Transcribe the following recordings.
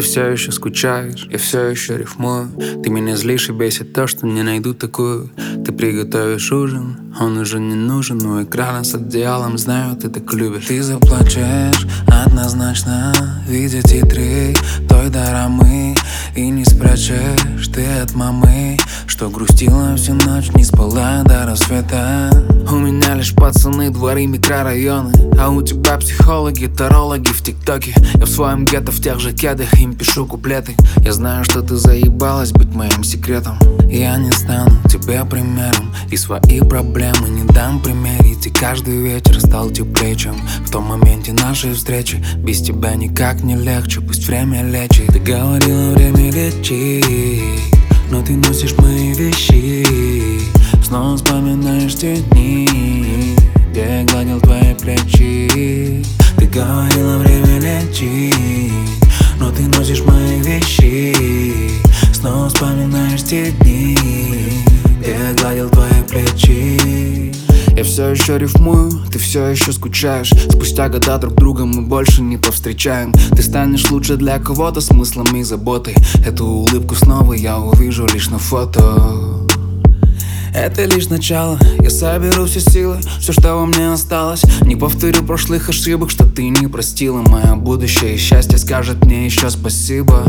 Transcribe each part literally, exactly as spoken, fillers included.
Ты все еще скучаешь, я все еще рифмую. Ты меня злишь и бесит то, что не найду такую. Ты приготовишь ужин, он уже не нужен. У экрана с одеялом, знаю, ты так любишь. Ты заплачешь однозначно, видя титры той дорамы. И не спрячешь ты от мамы, что грустила всю ночь, не спала до рассвета. У меня лишь пацаны, дворы, микрорайоны, а у тебя психологи, тарологи в тиктоке. Я в своем гетто, в тех же кедах, им пишу куплеты. Я знаю, что ты заебалась быть моим секретом. Я не стану тебе примером, и свои проблемы не дам примерить. И каждый вечер стал теплее, чем в том моменте нашей встречи. Без тебя никак не легче, пусть время лечит. Ты говорила, время лечит, но ты носишь мои вещи. Снова вспоминаешь те дни, где я гладил твои плечи. Ты говорила, время лечит, но ты носишь мои вещи. Снова вспоминаешь те дни, где я гладил твои плечи. Я все еще рифмую, ты все еще скучаешь. Спустя года друг друга мы больше не повстречаем. Ты станешь лучше для кого-то, смыслом и заботой. Эту улыбку снова я увижу лишь на фото. Это лишь начало, я соберу все силы, все, что во мне осталось. Не повторю прошлых ошибок, что ты не простила. Мое будущее и счастье скажет мне еще спасибо.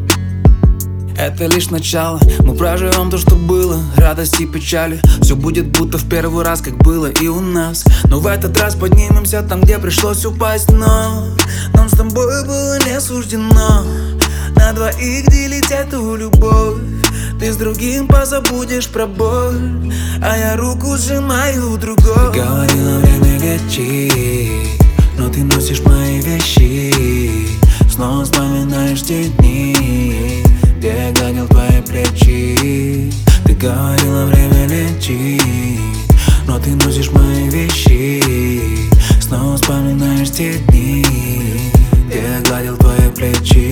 Это лишь начало, мы проживем то, что было, радости и печали. Все будет будто в первый раз, как было и у нас. Но в этот раз поднимемся там, где пришлось упасть. Но нам с тобой было не суждено на двоих делить эту любовь. Ты с другим позабудешь про боль, а я руку сжимаю другой. Ты говорила, время лечит, но ты носишь мои вещи. Снова вспоминаешь те дни, где я гладил твои плечи. Ты говорила, время лечит, но ты носишь мои вещи. Снова вспоминаешь те дни, где я гладил твои плечи.